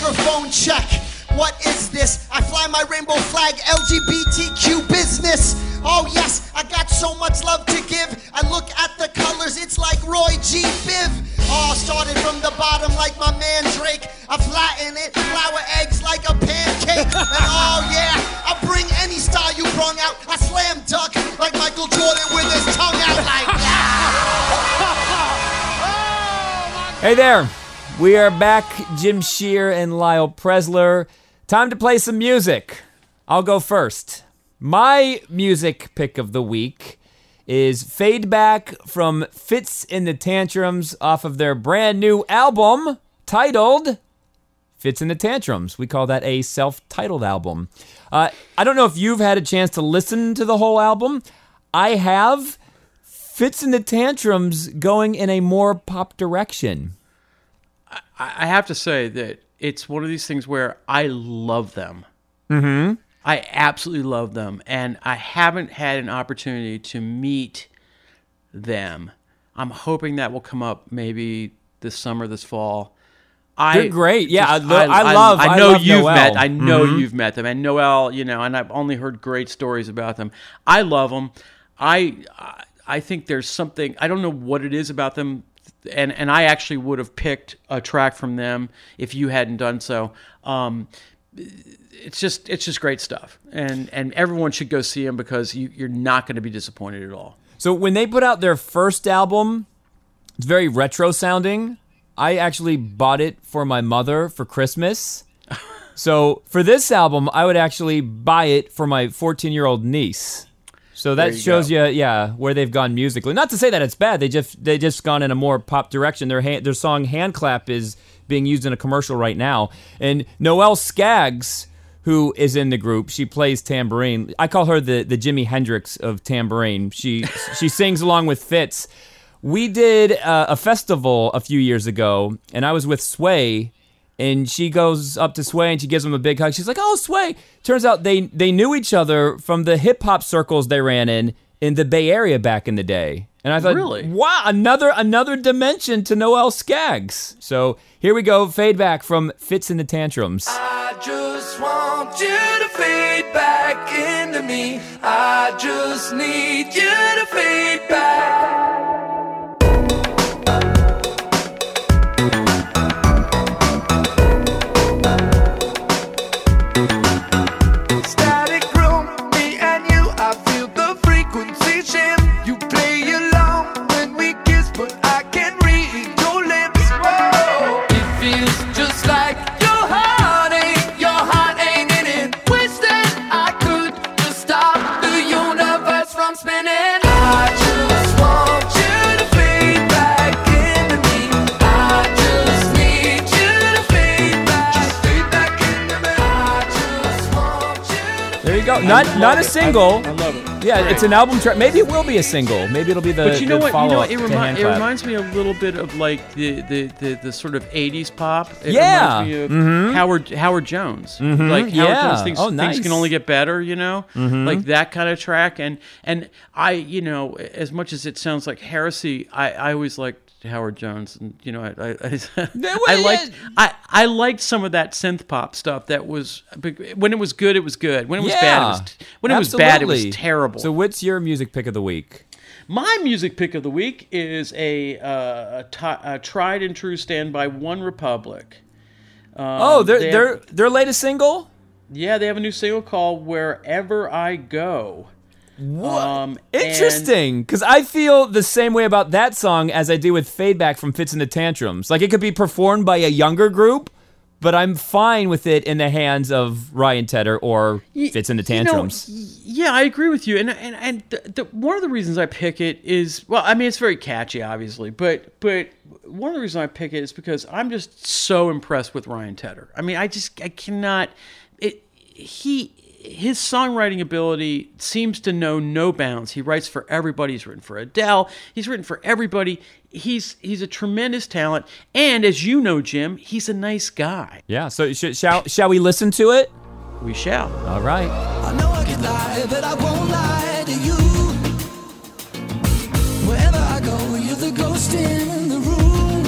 Microphone check. What is this? I fly my rainbow flag, LGBTQ business. Oh yes, I got so much love to give. I look at the colors, it's like Roy G. Biv. All started from the bottom like my man Drake. I flatten it, flour eggs like a pancake. And oh yeah, I bring any style you brung out. I slam dunk like Michael Jordan with his tongue out like that. Hey there, we are back, Jim Shear and Lyle Presler. Time to play some music. I'll go first. My music pick of the week is Fade Back from Fitz in the Tantrums off of their brand new album titled Fitz in the Tantrums. We call that a self-titled album. I don't know if you've had a chance to listen to the whole album. I have. Fitz in the Tantrums going in a more pop direction. I have to say that it's one of these things where I love them. Mm-hmm. I absolutely love them, and I haven't had an opportunity to meet them. I'm hoping that will come up maybe this summer, this fall. They're great. Yeah, I know love you've Noel. met. I know you've met them, and Noel. And I've only heard great stories about them. I love them. I think there's something. I don't know what it is about them, and I actually would have picked a track from them if you hadn't done so. It's just great stuff, and everyone should go see them because you're not going to be disappointed at all. So when they put out their first album, it's very retro sounding. I actually bought it for my mother for Christmas. So for this album, I would actually buy it for my 14-year-old niece. So that shows you, where they've gone musically. Not to say that it's bad. They just gone in a more pop direction. Their song "Hand Clap" is being used in a commercial right now, and Noelle Skaggs, who is in the group, she plays tambourine. I call her the Jimi Hendrix of tambourine. She sings along with Fitz. We did a festival a few years ago, and I was with Sway, and she goes up to Sway and she gives him a big hug. She's like, "Oh, Sway." Turns out they knew each other from the hip-hop circles they ran in the Bay Area back in the day. And I thought, really? Wow, another dimension to Noelle Skaggs. So here we go, Fade Back from Fitz in the Tantrums. I just want you to fade back into me. I just need you to fade back. Static room, me and you, I feel the frequency shift. You play along when we kiss, but I can read your lips. Whoa. It feels just like your heart ain't in it. Wasted, I could just stop the universe from spinning. I just want you to fade back into me. I just need you to fade back. Just fade back into me. I just want you to. There you go. Not a single. I love it. Yeah, it's an album track. Maybe it will be a single. Maybe it'll be the But you know what? follow-up It to Hand Clap. reminds me a little bit of like the sort of 80s pop. It Yeah. reminds me of Howard Jones. Like Howard Yeah. Jones thinks, Oh, nice. things can only get better, like that kind of track. And I, as much as it sounds like heresy, I always liked Howard Jones, and I liked some of that synth pop stuff. That was when it was good, it was good. When it was bad, it was bad, it was terrible. So what's your music pick of the week? My music pick of the week is a tried and true stand by One Republic. Their latest single? Yeah, they have a new single called "Wherever I Go." What? Interesting, because I feel the same way about that song as I do with Fade Back from Fitz in the Tantrums. Like, it could be performed by a younger group, but I'm fine with it in the hands of Ryan Tedder or Fitz in the Tantrums. Yeah, I agree with you. And one of the reasons I pick it is, well, I mean, it's very catchy, obviously, but one of the reasons I pick it is because I'm just so impressed with Ryan Tedder. I mean, I cannot. His songwriting ability seems to know no bounds. He writes for everybody. He's written for Adele. He's written for everybody. He's a tremendous talent. And as you know, Jim, he's a nice guy. Yeah, so shall we listen to it? We shall. All right. I know I can lie, but I won't lie to you. Wherever I go, you're the ghost in the room.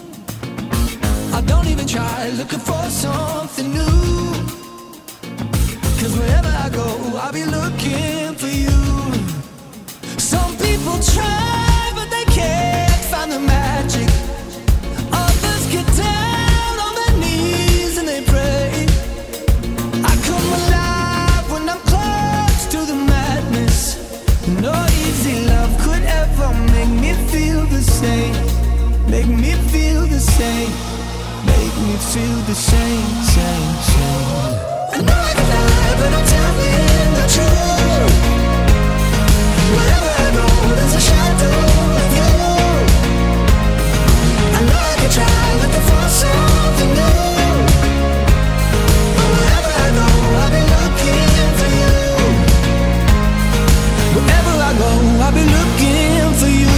I don't even try looking for something new. 'Cause wherever I go, I'll be looking for you. People try, but they can't find the magic. Others get down on their knees and they pray. I come alive when I'm close to the madness. No easy love could ever make me feel the same. Make me feel the same. Make me feel the same. I know I can lie, but I'm telling the truth. Wherever I go, there's a shadow of you. I know I can try, but to find something new. But wherever I go, I'll be looking for you. Wherever I go, I'll be looking for you.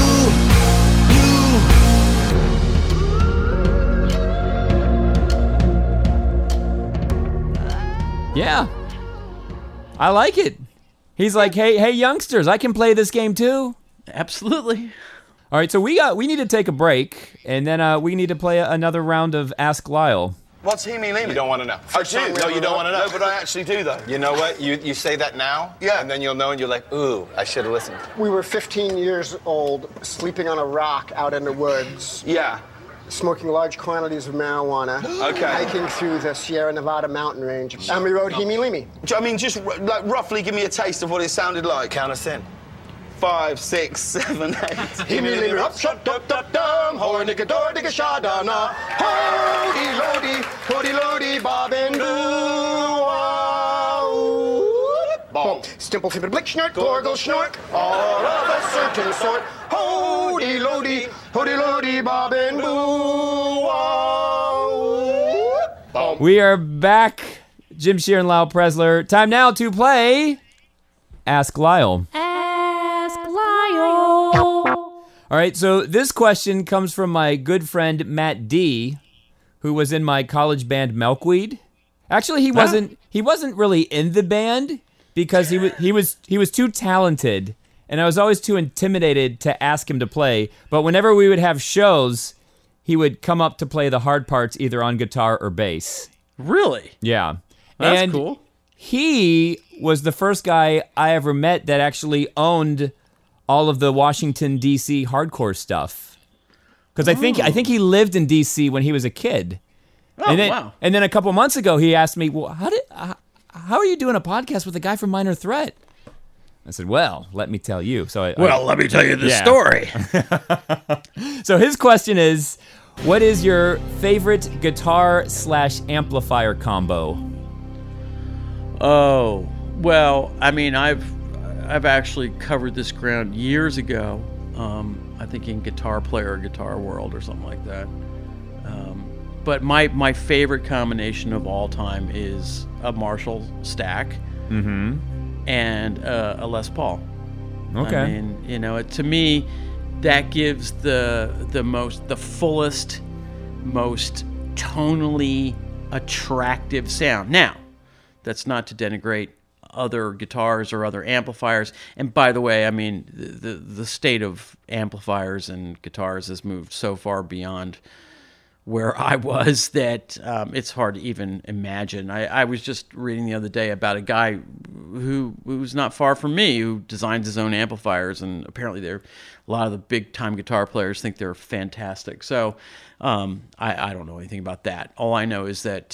Yeah. I like it. He's like, hey, youngsters, I can play this game too. Absolutely. All right, so we need to take a break, and then we need to play another round of Ask Lyle. What's he mean? You don't want to know. I do. No, you don't want to know. No, but I actually do, though. You know what? You say that now, Yeah. and then you'll know, and you're like, ooh, I should have listened. We were 15 years old, sleeping on a rock out in the woods, Yeah. smoking large quantities of marijuana, Okay. hiking through the Sierra Nevada mountain range, and we rode Himi Limi. I mean, just like roughly give me a taste of what it sounded like. Count us in. 5, 6, 7, 8. Himi Limi up, shut up, dum, horn, digga, door, digga, shadana, hody, lody, bob and boo, wow. Stimple, flipper, blick, snort, gorgle, snort, all of a certain sort, hody, lody, bob and boo, wow. We are back, Jim Shear and Lyle Presler. Time now to play Ask Lyle. Ask Lyle. All right, so this question comes from my good friend Matt D, who was in my college band Milkweed. Actually, he wasn't really in the band because he was too talented, and I was always too intimidated to ask him to play. But whenever we would have shows, he would come up to play the hard parts either on guitar or bass. Really? Yeah. That's and cool. He was the first guy I ever met that actually owned all of the Washington, D.C. hardcore stuff. Because I think he lived in D.C. when he was a kid. Oh, wow. And then a couple months ago, he asked me, well, how are you doing a podcast with a guy from Minor Threat? I said, well, let me tell you. So let me tell you the story. So his question is, what is your favorite guitar/amplifier combo? Oh, well, I mean, I've actually covered this ground years ago. I think in Guitar Player or Guitar World or something like that. But my favorite combination of all time is a Marshall stack and a Les Paul. Okay. I mean, to me, that gives the fullest, most tonally attractive sound. Now, that's not to denigrate other guitars or other amplifiers. And by the way, I mean, the state of amplifiers and guitars has moved so far beyond where I was that it's hard to even imagine. I was just reading the other day about a guy who's not far from me who designs his own amplifiers, and apparently a lot of the big-time guitar players think they're fantastic. So I don't know anything about that. All I know is that,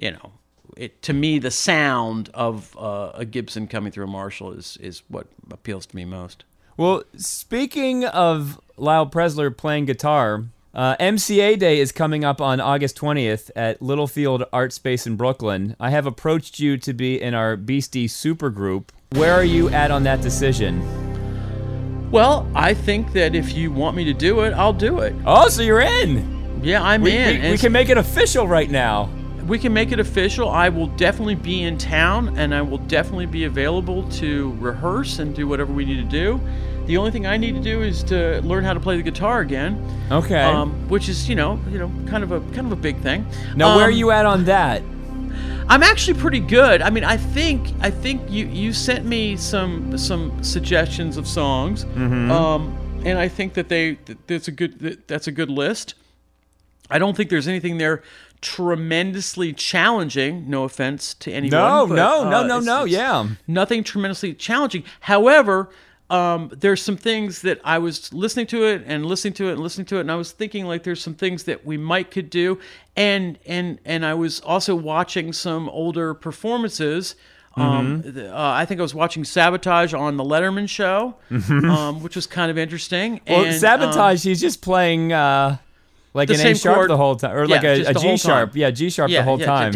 to me, the sound of a Gibson coming through a Marshall is what appeals to me most. Well, speaking of Lyle Presler playing guitar, MCA Day is coming up on August 20th at Littlefield Art Space in Brooklyn. I have approached you to be in our Beastie supergroup. Where are you at on that decision? Well, I think that if you want me to do it, I'll do it. Oh, so you're in? Yeah, I'm in. We can make it official right now. We can make it official. I will definitely be in town, and I will definitely be available to rehearse and do whatever we need to do. The only thing I need to do is to learn how to play the guitar again. Okay. Which is, kind of a big thing. Now, where are you at on that? I'm actually pretty good. I mean, I think you sent me some suggestions of songs, and I think that that's a good list. I don't think there's anything there tremendously challenging. No offense to anyone. No. Yeah. Nothing tremendously challenging. However, there's some things that I was listening to it, and I was thinking like there's some things that we could do, and I was also watching some older performances. I think I was watching Sabotage on the Letterman show, which was kind of interesting. Well, and, Sabotage, he's just playing like an A sharp the whole time, or like a G sharp. Yeah, G sharp the whole time.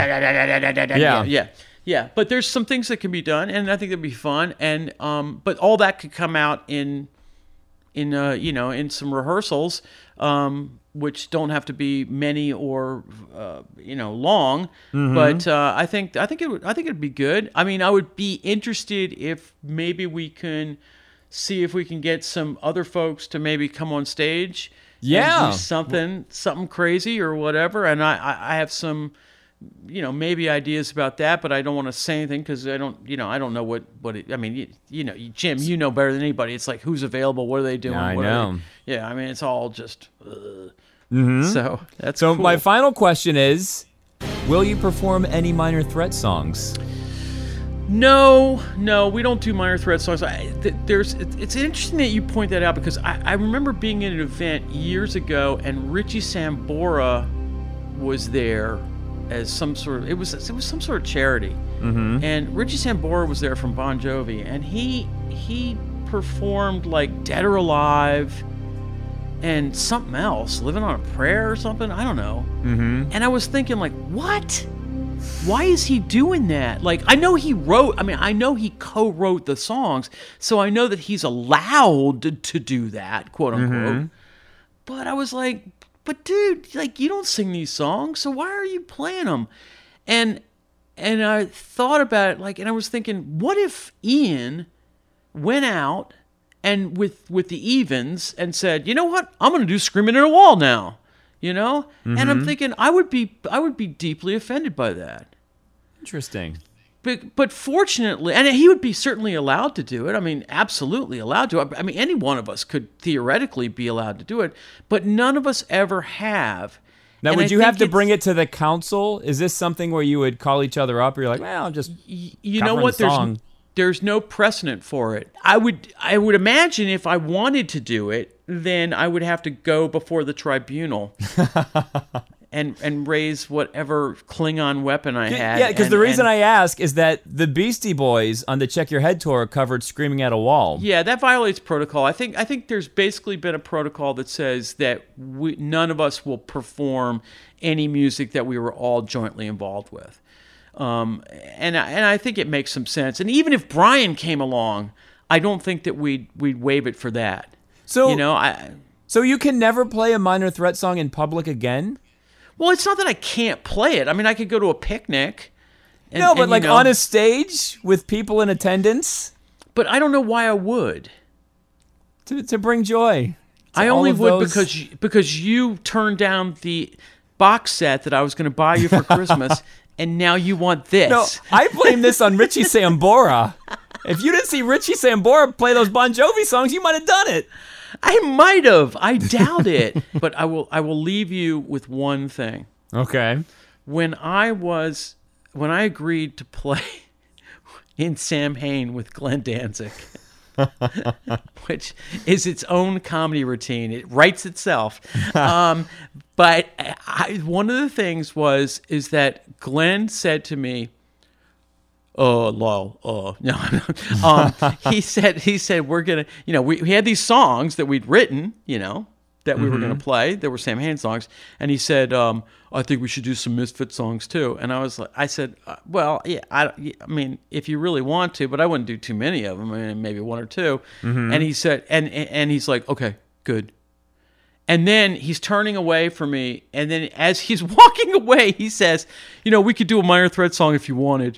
Yeah, but there's some things that can be done, and I think that'd be fun. And but all that could come out in some rehearsals, which don't have to be many or long. But I think it'd be good. I mean, I would be interested if maybe we can see if we can get some other folks to maybe come on stage. Yeah, and do something crazy or whatever. And I have some, maybe ideas about that, but I don't want to say anything because I don't know what it, I mean, Jim, you know better than anybody. It's like, who's available? What are they doing? Yeah, I know. I mean, it's all just, so that's so cool. My final question is, will you perform any Minor Threat songs? No, we don't do Minor Threat songs. It's interesting that you point that out because I remember being at an event years ago and Richie Sambora was there as some sort of, it was some sort of charity, and Richie Sambora was there from Bon Jovi, and he performed like Dead or Alive and something else, Living on a Prayer or something, I don't know. And I was thinking like, what? Why is he doing that? Like, I know he co-wrote the songs, so I know that he's allowed to do that, quote unquote. But I was like, but dude, like, you don't sing these songs, so why are you playing them? And I thought about it, like, and I was thinking, what if Ian went out and with the Evens and said, you know what, I'm going to do Screaming at a Wall now. And I'm thinking I would be deeply offended by that. Interesting. But fortunately, and he would be certainly allowed to do it. I mean, absolutely allowed to. I mean, any one of us could theoretically be allowed to do it, but none of us ever have. Now, And would I you think have to bring it to the council? Is this something where you would call each other up, or you're like, well, I'm just you know what? There's no precedent for it. I would imagine if I wanted to do it, then I would have to go before the tribunal and raise whatever Klingon weapon I had. Yeah, because the reason I ask is that the Beastie Boys on the Check Your Head tour covered Screaming at a Wall. Yeah, that violates protocol. I think there's basically been a protocol that says that none of us will perform any music that we were all jointly involved with. And I think it makes some sense. And even if Brian came along, I don't think that we'd waive it for that. So so you can never play a Minor Threat song in public again? Well, it's not that I can't play it. I mean, I could go to a picnic. But on a stage with people in attendance? But I don't know why I would. To bring joy. I only would because you turned down the box set that I was going to buy you for Christmas, and now you want this. No, I blame this on Richie Sambora. If you didn't see Richie Sambora play those Bon Jovi songs, you might have done it. I might have. I doubt it. But I will leave you with one thing. Okay. When I agreed to play in Samhain with Glenn Danzig, which is its own comedy routine. It writes itself. But one of the things is that Glenn said to me, no. He said we're gonna, we had these songs that we'd written, that we were gonna play. They were Sam Hain songs, and he said, I think we should do some Misfit songs too. And I said, well, yeah, I mean, if you really want to, but I wouldn't do too many of them. I mean, maybe one or two. And he said, and he's like, okay, good. And then he's turning away from me, and then as he's walking away, he says, we could do a Minor Threat song if you wanted.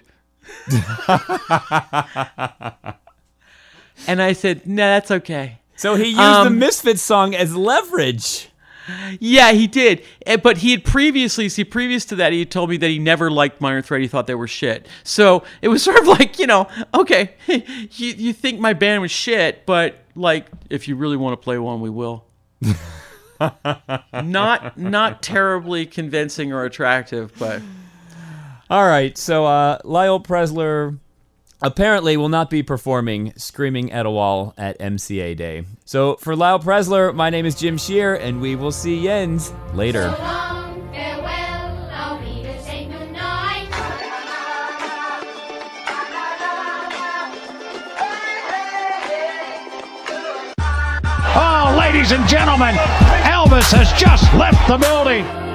And I said, no, that's okay. So he used the Misfits song as leverage. Yeah, he did. But he had previous to that, he had told me that he never liked Minor Threat. He thought they were shit. So it was sort of like, okay, you think my band was shit, but like, if you really want to play one, we will. Not terribly convincing or attractive, but... All right, so Lyle Presler, apparently will not be performing Screaming at a Wall at MCA Day. So for Lyle Presler, my name is Jim Shear, and we will see Jens later. So long, farewell, I'll be to say goodnight. Oh, ladies and gentlemen, Elvis has just left the building.